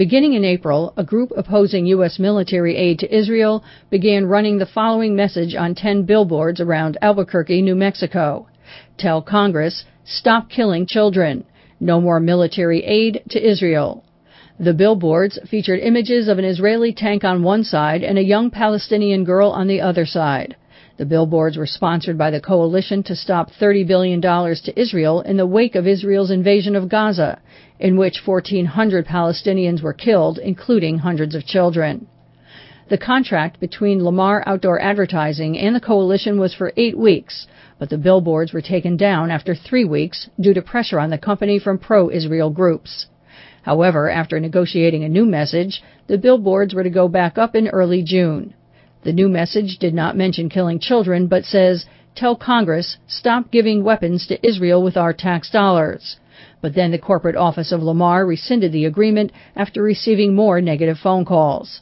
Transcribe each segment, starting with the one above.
Beginning in April, a group opposing U.S. military aid to Israel began running the following message on 10 billboards around Albuquerque, New Mexico. Tell Congress, stop killing children. No more military aid to Israel. The billboards featured images of an Israeli tank on one side and a young Palestinian girl on the other side. The billboards were sponsored by the Coalition to Stop $30 billion to Israel in the wake of Israel's invasion of Gaza, in which 1,400 Palestinians were killed, including hundreds of children. The contract between Lamar Outdoor Advertising and the Coalition was for 8 weeks, but the billboards were taken down after 3 weeks due to pressure on the company from pro-Israel groups. However, after negotiating a new message, the billboards were to go back up in early June. The new message did not mention killing children, but says, tell Congress, stop giving weapons to Israel with our tax dollars. But then the corporate office of Lamar rescinded the agreement after receiving more negative phone calls.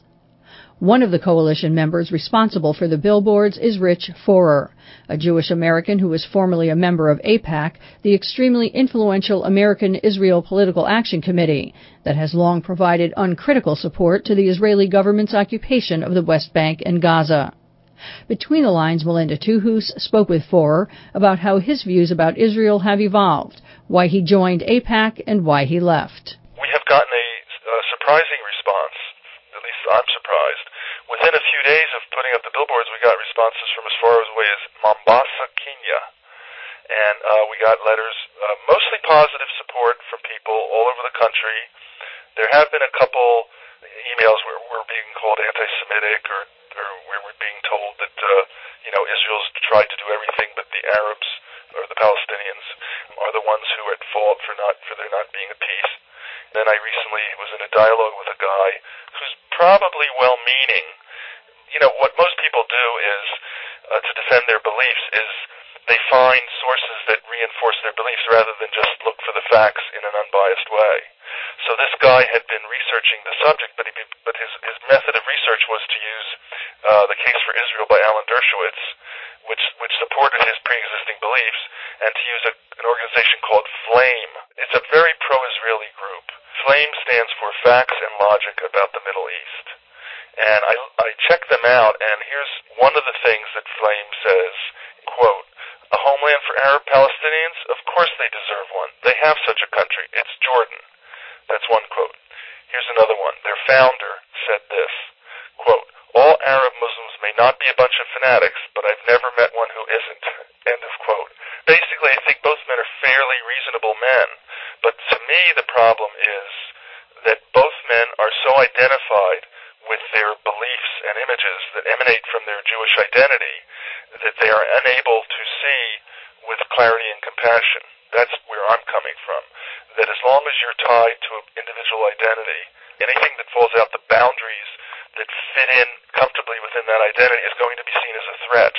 One of the coalition members responsible for the billboards is Rich Forer, a Jewish American who was formerly a member of AIPAC, the extremely influential American-Israel Political Action Committee that has long provided uncritical support to the Israeli government's occupation of the West Bank and Gaza. Between the lines, Melinda Tuhus spoke with Forer about how his views about Israel have evolved, why he joined AIPAC, and why he left. We have gotten a surprising response. At least I'm surprised. Within a few days of putting up the billboards, we got responses from as far away as Mombasa, Kenya. And we got letters, mostly positive support from people all over the country. There have been a couple emails where we're being called anti-Semitic or where we're being told that, Israel's tried to do everything, but the Arabs or the Palestinians are the ones who are at fault for there not being a peace. Then I recently was in a dialogue with a guy who's probably well-meaning. What most people do is, to defend their beliefs, is they find sources that reinforce their beliefs rather than just look for the facts in an unbiased way. So this guy had been researching the subject, but his method of research was to use the Case for Israel by Alan Dershowitz, which supported his pre-existing beliefs, and to use an organization called FLAME. It's a very pro-Israeli group. FLAME stands for Facts and Logic About the Middle East. And I checked them out, and here's one of the things that FLAME says, quote, a homeland for Arab Palestinians? Of course they deserve one. They have such a country. It's Jordan. That's one quote. Here's another one. Their founder said this, quote, all Arab Muslims may not be a bunch of fanatics, but I've never met one who isn't. End of quote. Basically, I think both men are fairly reasonable men, but to me the problem is that both men are so identified with their beliefs and images that emanate from their Jewish identity that they are unable to see with clarity and compassion. That's where I'm coming from. That as long as you're tied to an individual identity, anything that falls out the boundaries that fit in comfortably within that identity is going to be seen as a threat.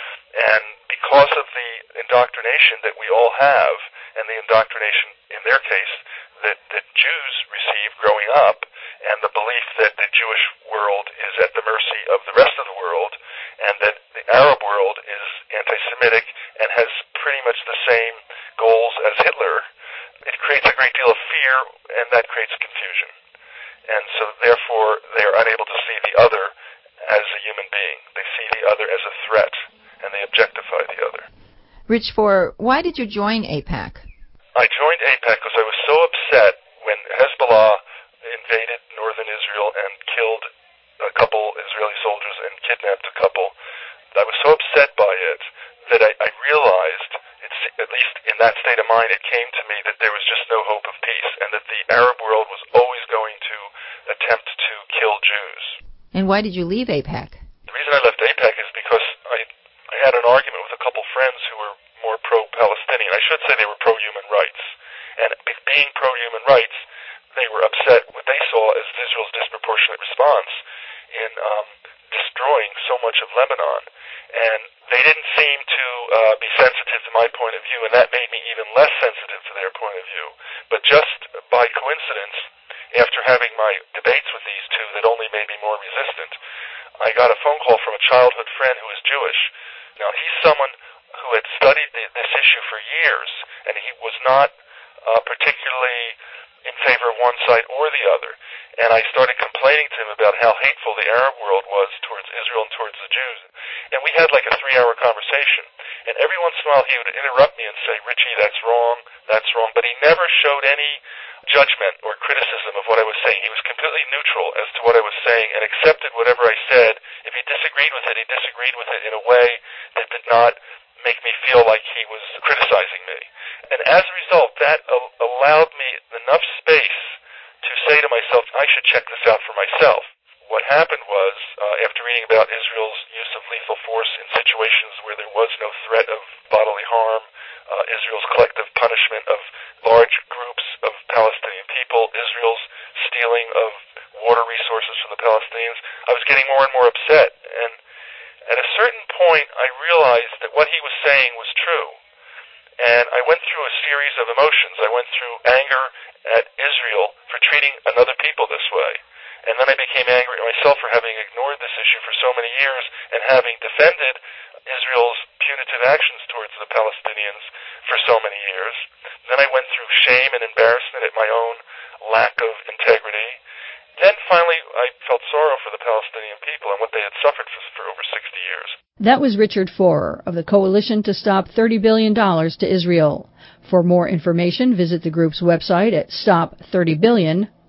And because of the indoctrination that we all have, and the indoctrination, in their case, that Jews receive growing up, and the belief that the Jewish world is at the mercy of the rest of the world, and that the Arab world is anti-Semitic and has pretty much the same goals as Hitler, it creates a great deal of fear, and that creates confusion. And so, therefore, they are unable to see the other as a human being. They see the other as a threat, and they objectify the other. Rich Forer, why did you join AIPAC? I joined AIPAC because I was so upset when Hezbollah invaded northern Israel and killed a couple Israeli soldiers and kidnapped a couple. I was so upset by it that I realized, at least in that state of mind, it came to me that there was just no hope of peace, and that the Arab world was always going to attempt to kill Jews. And why did you leave AIPAC? The reason I left AIPAC is because I had an argument with a couple friends who were more pro-Palestinian. I should say they were pro-human rights. And being pro-human rights, they were upset what they saw as Israel's disproportionate response in destroying so much of Lebanon. And they didn't seem to be sensitive to my point of view, and that made me even less sensitive to their point of view. But just by coincidence, after having my debates with these two that only made me more resistant, I got a phone call from a childhood friend who is Jewish. Now, he's someone who had studied this issue for years, and he was not particularly in favor of one side or the other. And I started complaining to him about how hateful the Arab world was towards Israel and towards the Jews. And we had like a 3-hour conversation. And every once in a while he would interrupt me and say, Richie, that's wrong. But he never showed any judgment or criticism of what I was saying. He was completely neutral as to what I was saying and accepted whatever I said. If he disagreed with it, he disagreed with it in a way that did not make me feel like he was criticizing me. And as a result, that allowed me enough space to say to myself, I should check this out for myself. What happened was, after reading about Israel's use of lethal force in situations where there was no threat of bodily harm, Israel's collective punishment of large groups of Palestinian people, Israel's stealing of water resources from the Palestinians, I was getting more and more upset. And at a certain point, I realized that what he was saying was true. And I went through a series of emotions. I went through anger at Israel for treating another people this way. And then I became angry at myself for having ignored this issue for so many years and having defended Israel's punitive actions towards the Palestinians for so many years. Then I went through shame and embarrassment at my own lack of integrity. Then finally I felt sorrow for the Palestinian people and what they had suffered for over 60 years. That was Richard Forer of the Coalition to Stop $30 Billion to Israel. For more information, visit the group's website at stop30billion.org.